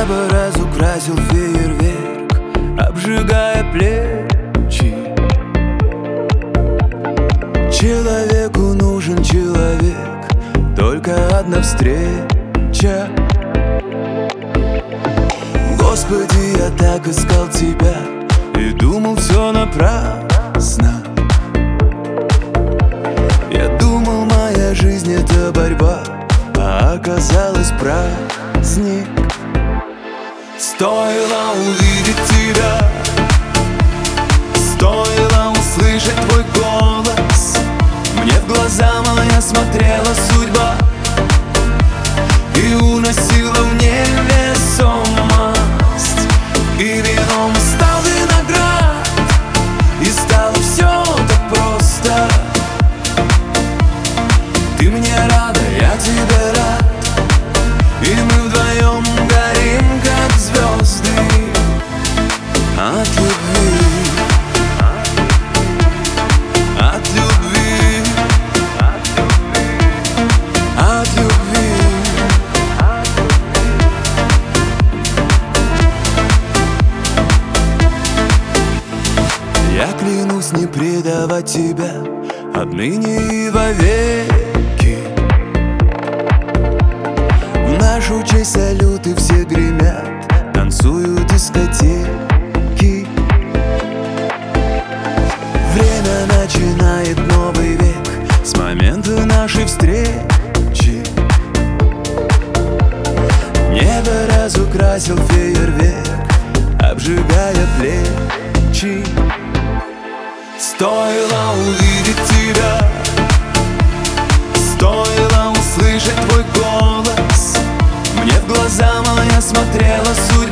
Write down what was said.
Небо разукрасил фейерверк, обжигая плечи. Человеку нужен человек, только одна встреча. Господи, я так искал тебя и думал, все напрасно. Я думал, моя жизнь — это борьба, а оказалось праздник. Стоило увидеть тебя, стоило услышать твой голос. Мне в глаза моя смотрела судьба и уносила в невесомость. И вином стал виноград, и стало все так просто. Ты мне рада, я тебе рад, и мы вдвоем горим, как звезды от любви. От любви. От любви. Я клянусь не предавать тебя отныне и вовеки. В нашу честь салюты все гремят, танцуют дискотеки. Время начинает новый век с момента нашей встречи. Небо разукрасил фейерверк, обжигая плечи. Стоило увидеть тебя, стоило услышать твой голос. Мне в глаза моя смотрела судьба